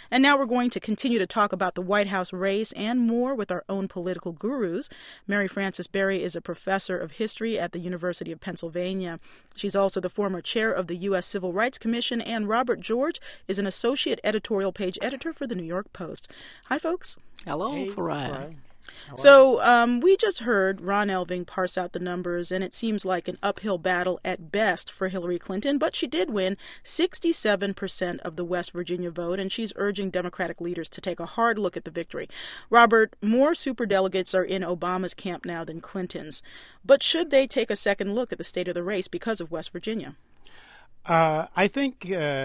And now we're going to continue to talk about the White House race and more with our own political gurus. Mary Frances Berry is a professor of history at the University of Pennsylvania. She's also the former chair of the U.S. Civil Rights Commission, and Robert George is an associate editorial page editor for the New York Post. Hi, folks. Hello, Farai. So we just heard Ron Elving parse out the numbers, and it seems like an uphill battle at best for Hillary Clinton, but she did win 67% of the West Virginia vote, and she's urging Democratic leaders to take a hard look at the victory. Robert, more superdelegates are in Obama's camp now than Clinton's, but should they take a second look at the state of the race because of West Virginia? I think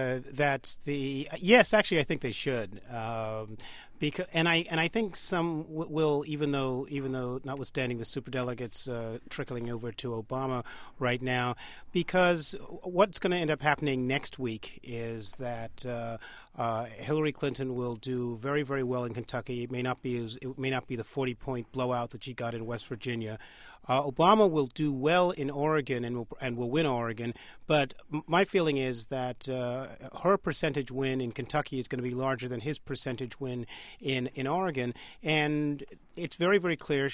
yes, actually, I think they should. Because I think some will, even though notwithstanding the superdelegates trickling over to Obama right now, because what's going to end up happening next week is that Hillary Clinton will do very, very well in Kentucky. It may not be the 40-point blowout that she got in West Virginia. Obama will do well in Oregon and will win Oregon, but my feeling is that her percentage win in Kentucky is going to be larger than his percentage win in Oregon, and it's very, very clear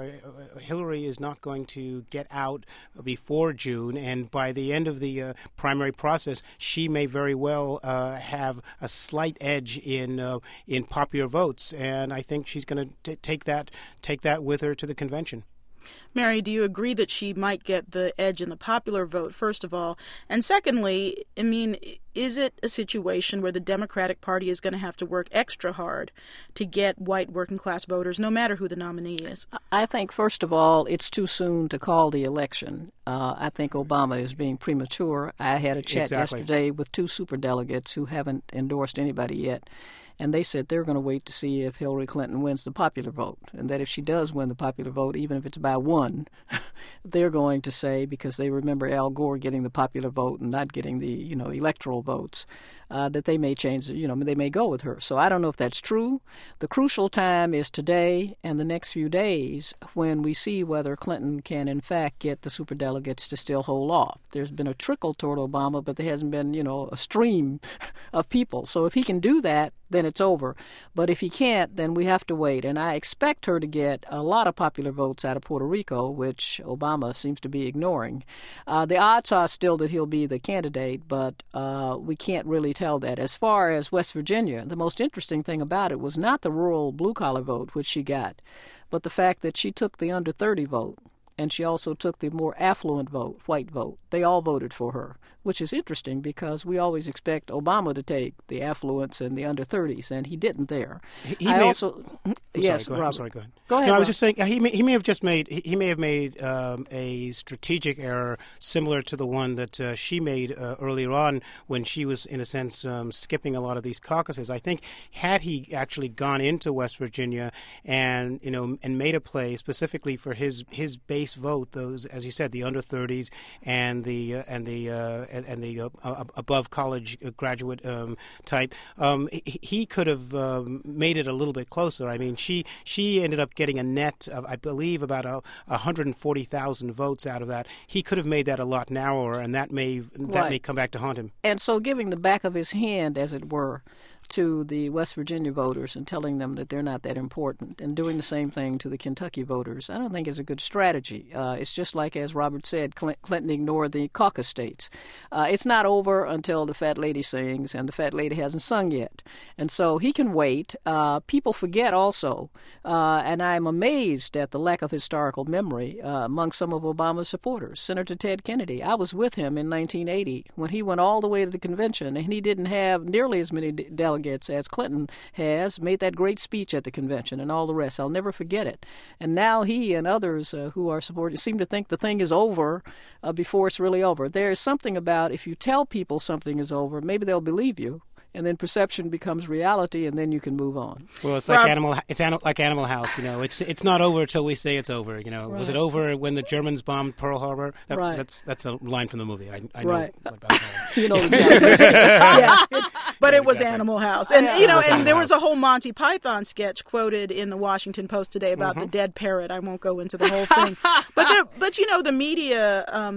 Hillary is not going to get out before June, and by the end of the primary process, she may very well have a slight edge in popular votes, and I think she's going to take that with her to the convention. Mary, do you agree that she might get the edge in the popular vote, first of all? And secondly, I mean, is it a situation where the Democratic Party is going to have to work extra hard to get white working-class voters, no matter who the nominee is? I think, first of all, it's too soon to call the election. I think Obama is being premature. I had a chat yesterday with two superdelegates who haven't endorsed anybody yet. And they said they're going to wait to see if Hillary Clinton wins the popular vote, and that if she does win the popular vote, even if it's by one, they're going to say, because they remember Al Gore getting the popular vote and not getting the electoral votes, that they may change, they may go with her. So I don't know if that's true. The crucial time is today and the next few days when we see whether Clinton can, in fact, get the superdelegates to still hold off. There's been a trickle toward Obama, but there hasn't been, a stream of people. So if he can do that, then it's over. But if he can't, then we have to wait. And I expect her to get a lot of popular votes out of Puerto Rico, which Obama seems to be ignoring. The odds are still that he'll be the candidate, but we can't really tell that. As far as West Virginia, the most interesting thing about it was not the rural blue-collar vote, which she got, but the fact that she took the under 30 vote, and she also took the more affluent vote, white vote. They all voted for her, which is interesting because we always expect Obama to take the affluents and the under 30s, and he didn't there. Yes, Robert. I'm sorry, go ahead. Go ahead. No, I was just saying he may have made a strategic error similar to the one that she made earlier on when she was, in a sense, skipping a lot of these caucuses. I think had he actually gone into West Virginia and made a play specifically for his base vote, those, as you said, the under 30s and the above college graduate type, he could have made it a little bit closer. I mean, she ended up getting a net of, I believe, about 140,000 votes out of that. He could have made that a lot narrower, and that may come back to haunt him. And so, giving the back of his hand, as it were, to the West Virginia voters and telling them that they're not that important, and doing the same thing to the Kentucky voters, I don't think is a good strategy. It's just like, as Robert said, Clinton ignored the caucus states. It's not over until the fat lady sings, and the fat lady hasn't sung yet. And so he can wait. People forget also, and I'm amazed at the lack of historical memory among some of Obama's supporters. Senator Ted Kennedy, I was with him in 1980 when he went all the way to the convention, and he didn't have nearly as many delegates as Clinton has, made that great speech at the convention and all the rest. I'll never forget it. And now he and others who are supporting seem to think the thing is over before it's really over. There is something about if you tell people something is over, maybe they'll believe you. And then perception becomes reality, and then you can move on. Well, it's like like Animal House. It's not over until we say it's over. Right. Was it over when the Germans bombed Pearl Harbor? Right. That's a line from the movie. I know. Right. About that. Yeah, but it was Animal House, and and there was a whole Monty Python sketch quoted in the Washington Post today about the dead parrot. I won't go into the whole thing, but the media.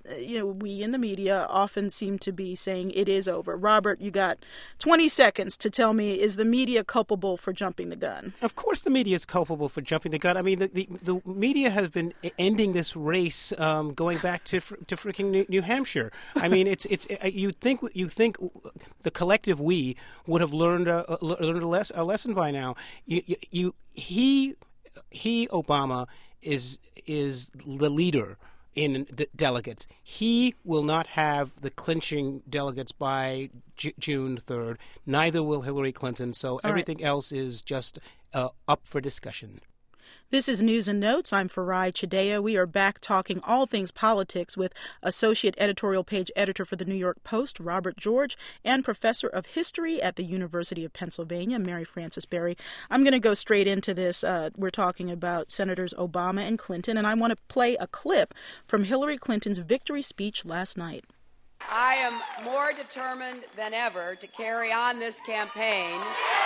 we in the media often seem to be saying it is over. Robert, you got 20 seconds to tell me, is the media culpable for jumping the gun? Of course the media is culpable for jumping the gun. I mean, the media has been ending this race going back to freaking New Hampshire. I mean, it's you think the collective we would have learned a lesson by now. He Obama is the leader in the delegates. He will not have the clinching delegates by June 3rd. Neither will Hillary Clinton. So everything else is just up for discussion. This is News and Notes. I'm Farai Chideya. We are back talking all things politics with Associate Editorial Page Editor for the New York Post, Robert George, and Professor of History at the University of Pennsylvania, Mary Frances Berry. I'm going to go straight into this. We're talking about Senators Obama and Clinton, and I want to play a clip from Hillary Clinton's victory speech last night. I am more determined than ever to carry on this campaign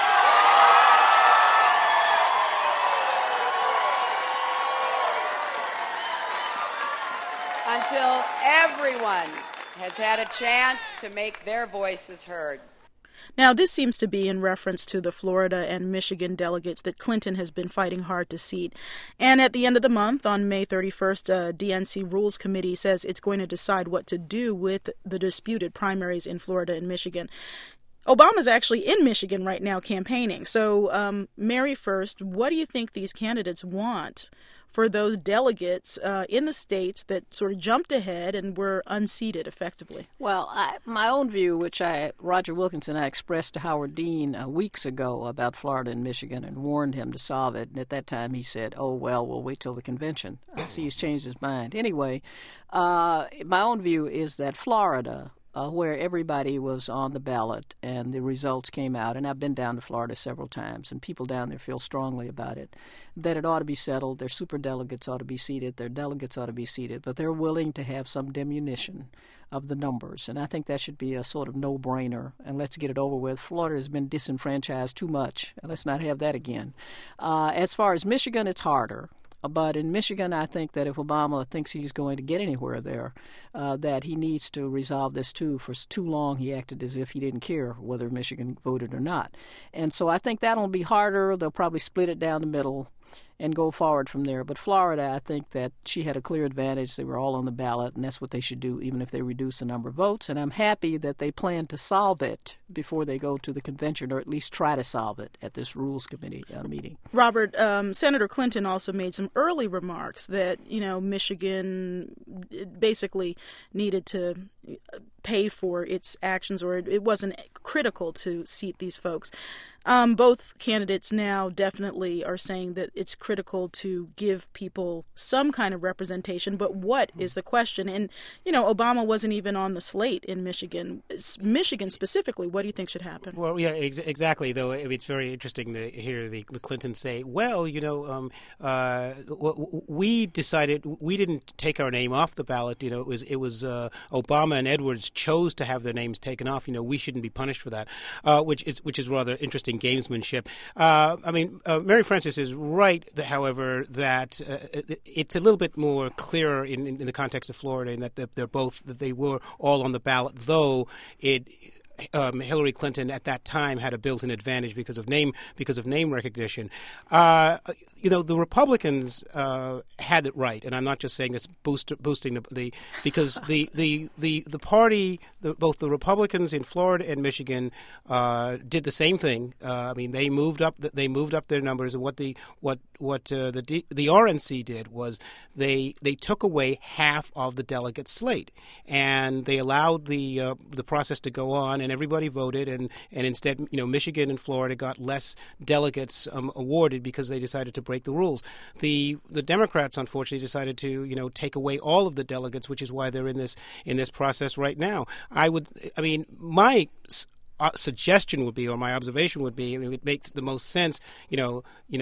until everyone has had a chance to make their voices heard. Now, this seems to be in reference to the Florida and Michigan delegates that Clinton has been fighting hard to seat. And at the end of the month, on May 31st, DNC Rules Committee says it's going to decide what to do with the disputed primaries in Florida and Michigan. Obama's actually in Michigan right now campaigning. So, Mary, first, what do you think these candidates want for those delegates in the states that sort of jumped ahead and were unseated effectively? Well, my own view, which Roger Wilkinson and I expressed to Howard Dean weeks ago about Florida and Michigan and warned him to solve it. And at that time he said, we'll wait till the convention. I see he's changed his mind. Anyway, my own view is that Florida, where everybody was on the ballot and the results came out, and I've been down to Florida several times, and people down there feel strongly about it, that it ought to be settled. Their superdelegates ought to be seated, their delegates ought to be seated, but they're willing to have some diminution of the numbers, and I think that should be a sort of no-brainer, and let's get it over with. Florida has been disenfranchised too much, and let's not have that again. As far as Michigan, it's harder. But in Michigan, I think that if Obama thinks he's going to get anywhere there, that he needs to resolve this too. For too long, he acted as if he didn't care whether Michigan voted or not. And so I think that'll be harder. They'll probably split it down the middle and go forward from there. But Florida, I think that she had a clear advantage. They were all on the ballot, and that's what they should do, even if they reduce the number of votes. And I'm happy that they plan to solve it before they go to the convention, or at least try to solve it at this Rules Committee meeting. Robert, Senator Clinton also made some early remarks that, Michigan basically needed to pay for its actions, or it wasn't critical to seat these folks. Both candidates now definitely are saying that it's critical to give people some kind of representation, but what is the question? And, Obama wasn't even on the slate in Michigan. Michigan specifically, what do you think should happen? Well, yeah, exactly, though. It's very interesting to hear the Clintons say, we decided we didn't take our name off the ballot. It was Obama and Edwards chose to have their names taken off. We shouldn't be punished for that, which is rather interesting gamesmanship. Mary Frances is right, however, that it's a little bit more clearer in the context of Florida, in that they were all on the ballot, though Hillary Clinton at that time had a built-in advantage because of name recognition. The Republicans had it right, and I'm not just saying this boosting because the party, both the Republicans in Florida and Michigan did the same thing. They moved up their numbers, and what the RNC did was they took away half of the delegate slate, and they allowed the process to go on, and everybody voted, and instead, Michigan and Florida got less delegates awarded because they decided to break the rules. The Democrats, unfortunately, decided to take away all of the delegates, which is why they're in this process right now. My suggestion would be, or my observation would be, it makes the most sense,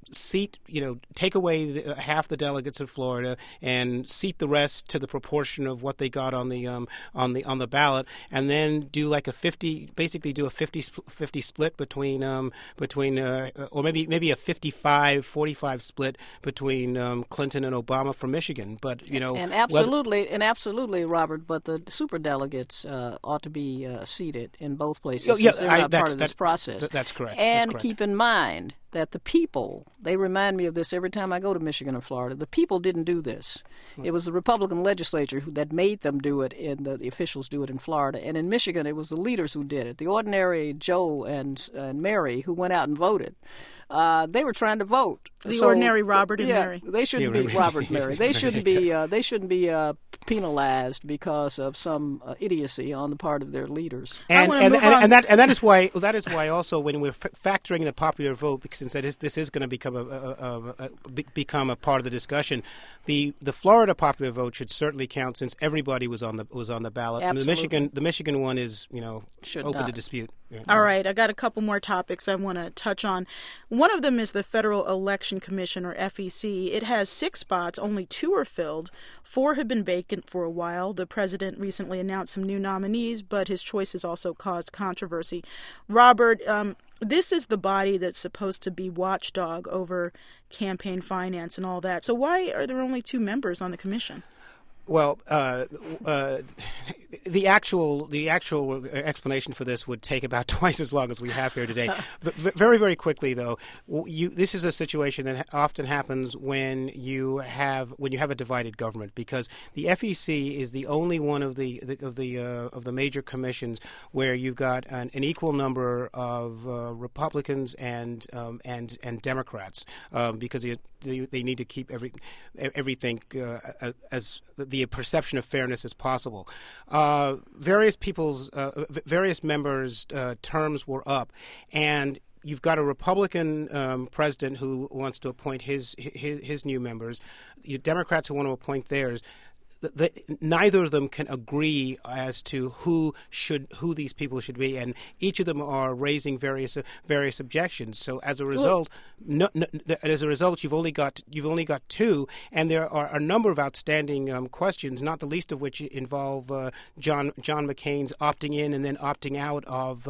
take away half the delegates of Florida and seat the rest to the proportion of what they got on the ballot, and then do like a 50 split between or maybe a 55-45 split between Clinton and Obama for Michigan. But and absolutely, Robert. But the superdelegates ought to be seated in both places. Yeah, they're not part of this process. That's correct. And keep in mind that the people, they remind me of this every time I go to Michigan or Florida. The people didn't do this. It was the Republican legislature that made them do it, and the officials do it in Florida. And in Michigan, it was the leaders who did it. The ordinary Joe and Mary who went out and voted. They were trying to vote. The ordinary Robert and Mary. They shouldn't be Robert and Mary. They shouldn't be. They shouldn't be penalized because of some idiocy on the part of their leaders. And that is why also when we're factoring the popular vote, because since this is going to become a part of the discussion, the Florida popular vote should certainly count since everybody was on the ballot. Absolutely. And the Michigan one is open to dispute. Yeah. All right, I got a couple more topics I want to touch on. One of them is the Federal Election Commission, or FEC. It has 6 spots, only 2 are filled. 4 have been vacant for a while. The president recently announced some new nominees, but his choice has also caused controversy. Robert, this is the body that's supposed to be watchdog over campaign finance and all that. So why are there only 2 members on the commission? Well, the actual explanation for this would take about twice as long as we have here today. But very, very quickly, though, this is a situation that often happens when you have a divided government, because the FEC is the only one of the major commissions where you've got an equal number of Republicans and Democrats, because they need to keep everything as the perception of fairness as possible. Various members' terms were up, and you've got a Republican president who wants to appoint his new members. The Democrats who want to appoint theirs. Neither of them can agree as to who these people should be, and each of them are raising various objections. So as a result, you've only got 2, and there are a number of outstanding questions, not the least of which involve John McCain's opting in and then opting out of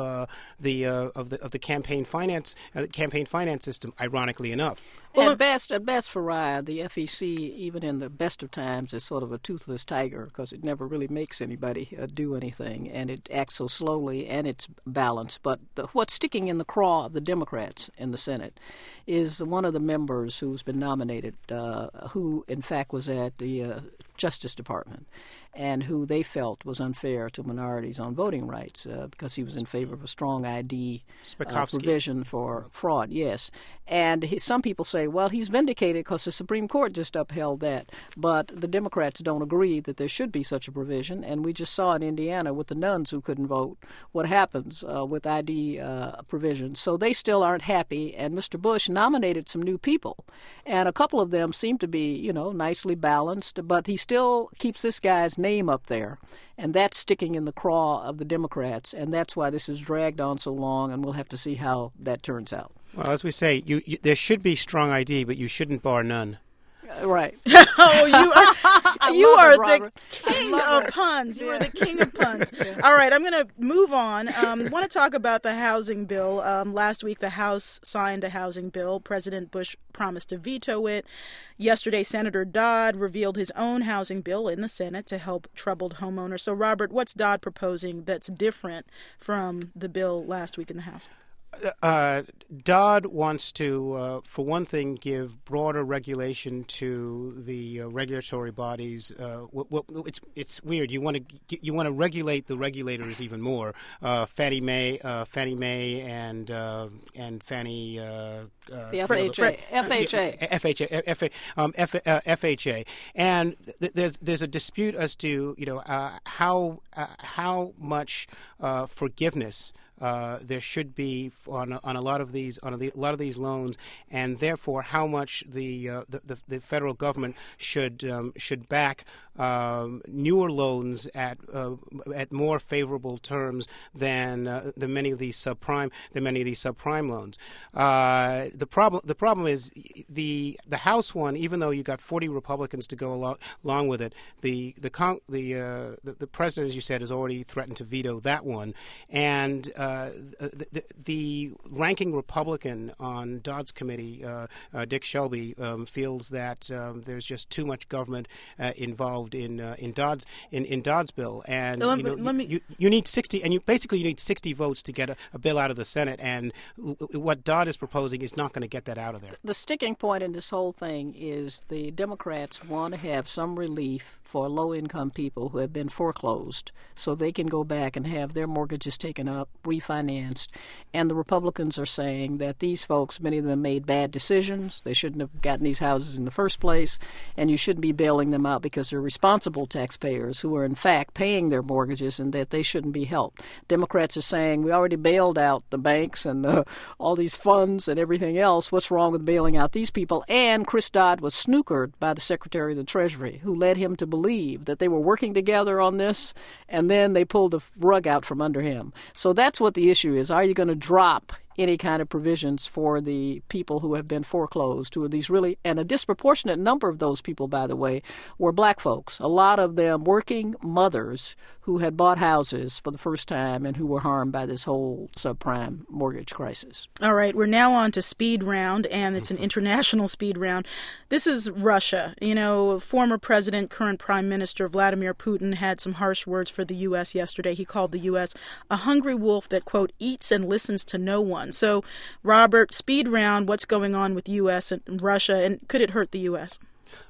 the campaign finance system. Ironically enough. Well, at best, Farah, the FEC, even in the best of times, is sort of a toothless tiger because it never really makes anybody do anything, and it acts so slowly, and it's balanced. But what's sticking in the craw of the Democrats in the Senate is one of the members who's been nominated, who in fact was at the Justice Department, and who they felt was unfair to minorities on voting rights because he was in favor of a strong ID provision for fraud. Yes. And some people say, well, he's vindicated because the Supreme Court just upheld that. But the Democrats don't agree that there should be such a provision. And we just saw in Indiana with the nuns who couldn't vote what happens with ID provisions. So they still aren't happy. And Mr. Bush nominated some new people. And a couple of them seem to be, nicely balanced. But he still keeps this guy's name up there. And that's sticking in the craw of the Democrats. And that's why this has dragged on so long. And we'll have to see how that turns out. Well, as we say, there should be strong ID, but you shouldn't bar none. Right. Oh, you are the king of puns. You are the king of puns. Yeah. All right, I'm going to move on. I want to talk about the housing bill. Last week, the House signed a housing bill. President Bush promised to veto it. Yesterday, Senator Dodd revealed his own housing bill in the Senate to help troubled homeowners. So, Robert, what's Dodd proposing that's different from the bill last week in the House? Dodd wants to, for one thing, give broader regulation to the regulatory bodies. It's weird. You want to regulate the regulators even more. Fannie Mae, and Fannie. The FHA, and there's a dispute as to how much forgiveness there should be on a lot of these loans, and therefore how much the federal government should back newer loans at more favorable terms than many of these subprime loans. The problem is the House one. Even though you got 40 Republicans to go along with it, the president, as you said, has already threatened to veto that one, and the ranking Republican on Dodd's committee, Dick Shelby, feels that there's just too much government involved in Dodd's bill, and you need 60, and you need 60 votes to get a bill out of the Senate, and what Dodd is proposing is not going to get that out of there. The sticking point in this whole thing is the Democrats want to have some relief for low-income people who have been foreclosed so they can go back and have their mortgages taken up, refinanced. And the Republicans are saying that these folks, many of them made bad decisions. They shouldn't have gotten these houses in the first place, and you shouldn't be bailing them out because they're responsible taxpayers who are, in fact, paying their mortgages, and that they shouldn't be helped. Democrats are saying, we already bailed out the banks and all these funds and everything else. What's wrong with bailing out these people? And Chris Dodd was snookered by the Secretary of the Treasury, who led him to believe that they were working together on this, and then they pulled the rug out from under him. So that's what the issue is. Are you going to drop any kind of provisions for the people who have been foreclosed, who are these really, and a disproportionate number of those people, by the way, were black folks. A lot of them working mothers who had bought houses for the first time and who were harmed by this whole subprime mortgage crisis. All right, we're now on to Speed Round, and it's an international speed round. This is Russia. You know, former president, current prime minister Vladimir Putin had some harsh words for the U.S. yesterday. He called the U.S. a hungry wolf that, quote, eats and listens to no one. So, Robert, speed round, what's going on with U.S. and Russia, and could it hurt the U.S.?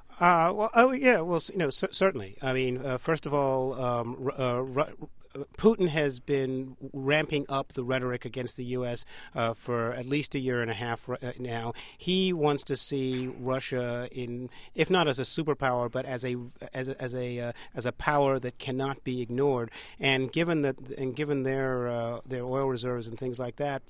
Certainly. I mean, first of all, Putin has been ramping up the rhetoric against the U.S. For at least a year and a half now. He wants to see Russia if not as a superpower, but as a power that cannot be ignored. And given their oil reserves and things like that,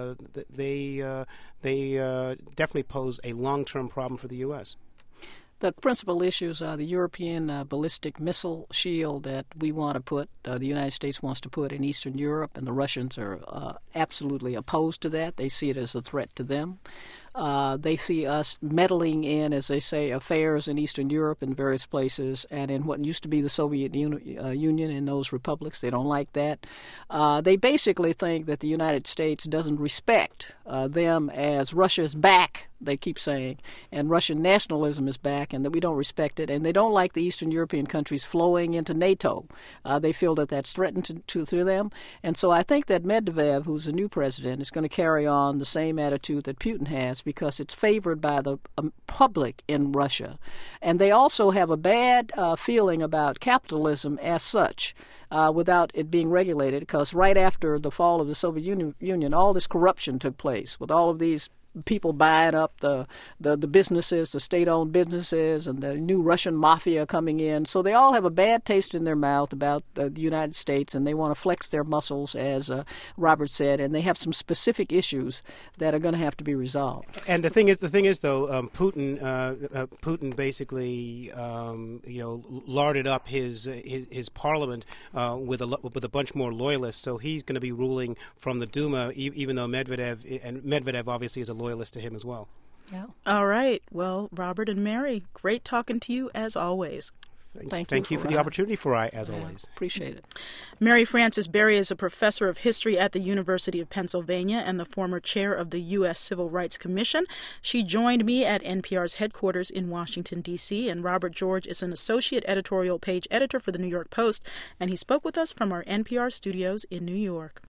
they definitely pose a long-term problem for the U.S. The principal issues are the European ballistic missile shield that we want to put, the United States wants to put in Eastern Europe, and the Russians are absolutely opposed to that. They see it as a threat to them. They see us meddling in, as they say, affairs in Eastern Europe and various places, and in what used to be the Soviet Union in those republics. They don't like that. They basically think that the United States doesn't respect them as Russia's back, they keep saying, and Russian nationalism is back, and that we don't respect it. And they don't like the Eastern European countries flowing into NATO. They feel that that's threatened to them. And so I think that Medvedev, who's the new president, is going to carry on the same attitude that Putin has, because it's favored by the public in Russia. And they also have a bad feeling about capitalism as such, without it being regulated, because right after the fall of the Soviet Union, all this corruption took place with all of these people buying up the businesses, the state-owned businesses, and the new Russian mafia coming in. So they all have a bad taste in their mouth about the United States, and they want to flex their muscles, as Robert said, and they have some specific issues that are going to have to be resolved. And the thing is, though, Putin basically, larded up his parliament with a bunch more loyalists. So he's going to be ruling from the Duma, even though Medvedev obviously is a loyalist to him as well. Yeah. All right. Well, Robert and Mary, great talking to you as always. Thank you for the opportunity as always. Appreciate it. Mary Frances Berry is a professor of history at the University of Pennsylvania and the former chair of the U.S. Civil Rights Commission. She joined me at NPR's headquarters in Washington, D.C., and Robert George is an associate editorial page editor for the New York Post, and he spoke with us from our NPR studios in New York.